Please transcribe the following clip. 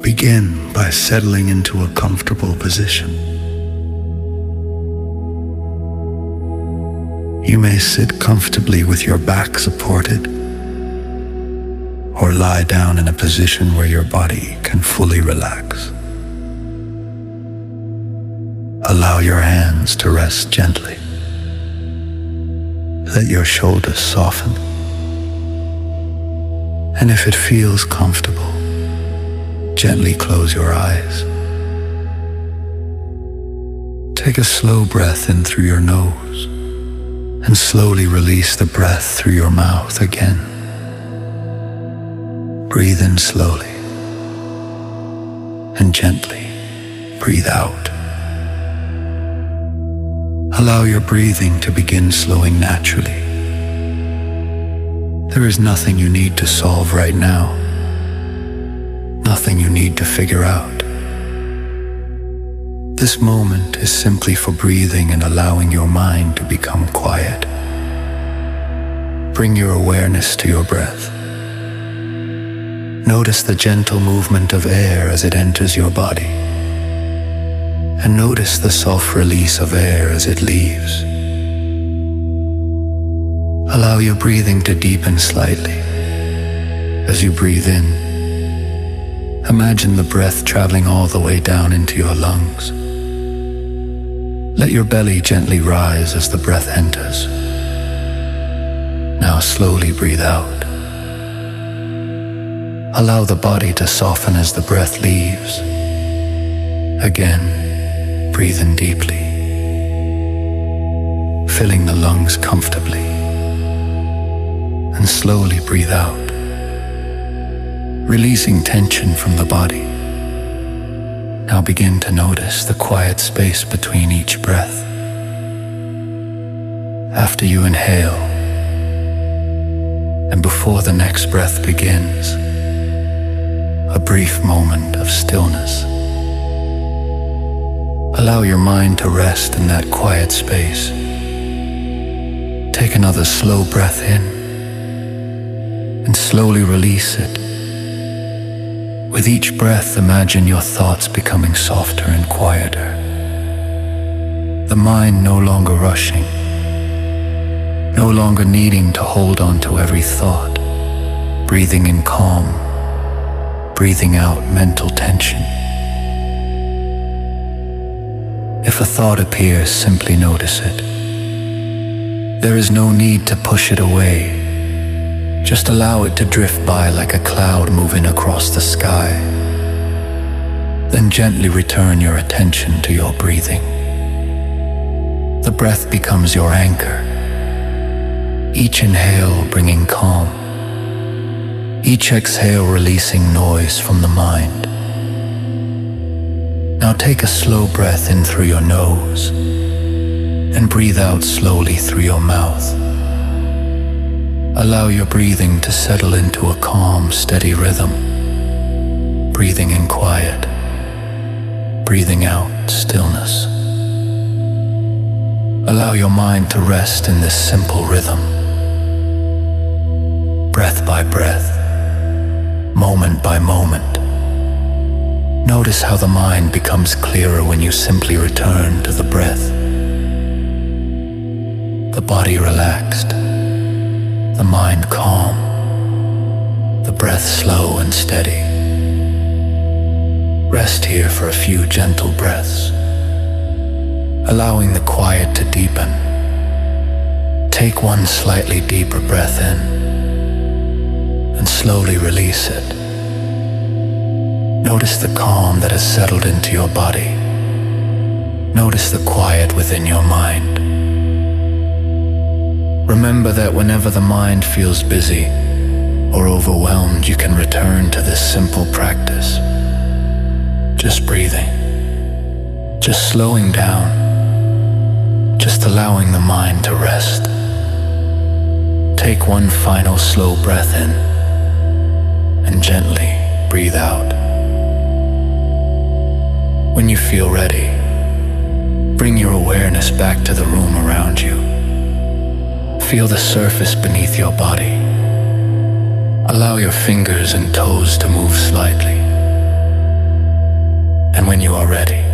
Begin by settling into a comfortable position. You may sit comfortably with your back supported, or lie down in a position where your body can fully relax. Allow your hands to rest gently. Let your shoulders soften. And if it feels comfortable, gently close your eyes. Take a slow breath in through your nose and slowly release the breath through your mouth again. Breathe in slowly and gently breathe out. Allow your breathing to begin slowing naturally. There is nothing you need to solve right now. Nothing you need to figure out. This moment is simply for breathing and allowing your mind to become quiet. Bring your awareness to your breath. Notice the gentle movement of air as it enters your body, and notice the soft release of air as it leaves. Allow your breathing to deepen slightly. As you breathe in, imagine the breath traveling all the way down into your lungs. Let your belly gently rise as the breath enters. Now slowly breathe out. Allow the body to soften as the breath leaves. Again, breathe in deeply, filling the lungs comfortably, and slowly breathe out, releasing tension from the body. Now begin to notice the quiet space between each breath. After you inhale, and before the next breath begins, a brief moment of stillness. Allow your mind to rest in that quiet space. Take another slow breath in, and slowly release it. With each breath, imagine your thoughts becoming softer and quieter. The mind no longer rushing, no longer needing to hold on to every thought, breathing in calm, breathing out mental tension. If a thought appears, simply notice it. There is no need to push it away. Just allow it to drift by like a cloud moving across the sky. Then gently return your attention to your breathing. The breath becomes your anchor. Each inhale bringing calm. Each exhale releasing noise from the mind. Now take a slow breath in through your nose and breathe out slowly through your mouth. Allow your breathing to settle into a calm, steady rhythm. Breathing in quiet, breathing out stillness. Allow your mind to rest in this simple rhythm. Breath by breath, moment by moment. Notice how the mind becomes clearer when you simply return to the breath. The body relaxed, the mind calm, the breath slow and steady. Rest here for a few gentle breaths, allowing the quiet to deepen. Take one slightly deeper breath in and slowly release it. Notice the calm that has settled into your body. Notice the quiet within your mind. Remember that whenever the mind feels busy or overwhelmed, you can return to this simple practice. Just breathing, just slowing down, just allowing the mind to rest. Take one final slow breath in and gently breathe out. When you feel ready, bring your awareness back to the room around you. Feel the surface beneath your body. Allow your fingers and toes to move slightly. And when you are ready,